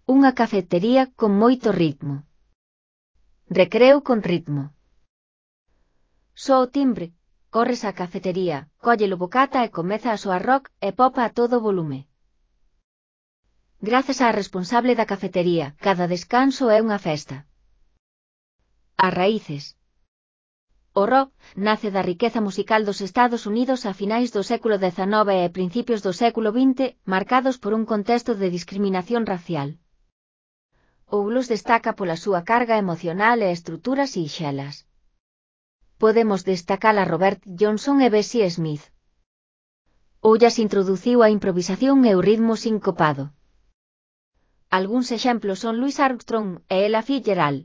Unha cafetería con moito ritmo. Recreo con ritmo. Só o timbre, corres á cafetería, colle o bocata e comeza a soar rock e pop a todo volume. Grazas á responsable da cafetería, cada descanso é unha festa. As raíces. O rock nace da riqueza musical dos Estados Unidos a finais do século XIX e principios do século XX, marcados por un contexto de discriminación racial. O blues destaca pola súa carga emocional e estruturas sinxelas. Podemos destacar a Robert Johnson e Bessie Smith. O jazz introduciu a improvisación e o ritmo sincopado. Algúns exemplos son Louis Armstrong e Ella Fitzgerald.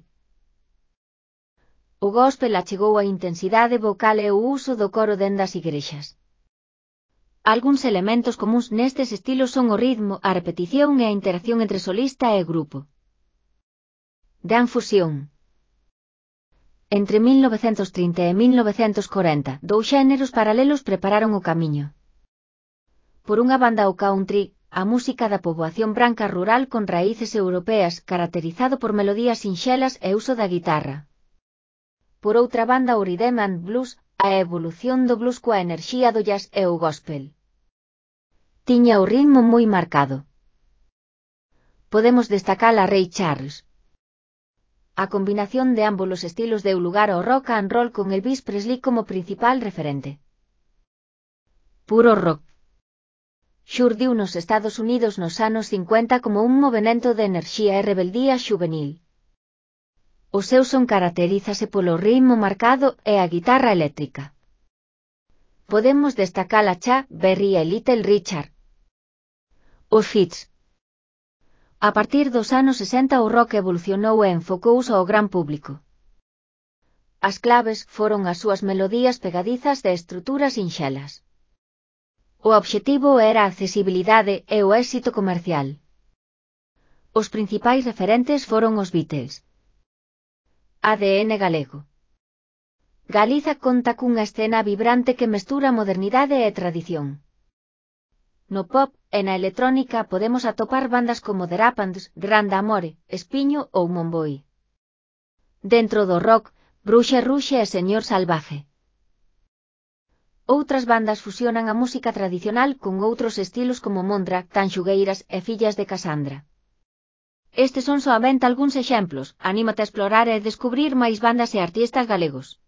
O gospel achegou a intensidade vocal e o uso do coro dende as igrexas. Algúns elementos comúns nestes estilos son o ritmo, a repetición e a interacción entre solista e grupo. Dan fusión. Entre 1930 e 1940, dous xéneros paralelos prepararon o camiño. Por unha banda o country, a música da poboación branca rural con raíces europeas caracterizado por melodías sinxelas e uso da guitarra. Por outra banda o rhythm and blues, a evolución do blues coa enerxía do jazz e o gospel. Tiña o ritmo moi marcado. Podemos destacar a Ray Charles. A combinación de ambos os estilos deu lugar ao rock and roll con Elvis Presley como principal referente. Puro rock. Xurdiu nos Estados Unidos nos anos 50 como un movemento de enerxía e rebeldía xuvenil. O seu son caracterízase polo ritmo marcado e a guitarra eléctrica. Podemos destacar a Chuck Berry e Little Richard. Os Fits. A partir dos anos 60 o rock evolucionou e enfocouse ao gran público. As claves foron as súas melodías pegadizas de estruturas sinxelas. O obxectivo era a accesibilidade e o éxito comercial. Os principais referentes foron os Beatles. ADN galego. Galiza conta cunha escena vibrante que mestura modernidade e tradición. No pop e na electrónica podemos atopar bandas como The Rapands, Grande Amore, Espiño ou Monboi. Dentro do rock, Bruxe Ruxe e Señor Salvaje. Outras bandas fusionan a música tradicional con outros estilos como Mondra, Tanxugueiras e Fillas de Casandra. Estes son soamente algúns exemplos, anímate a explorar e descubrir máis bandas e artistas galegos.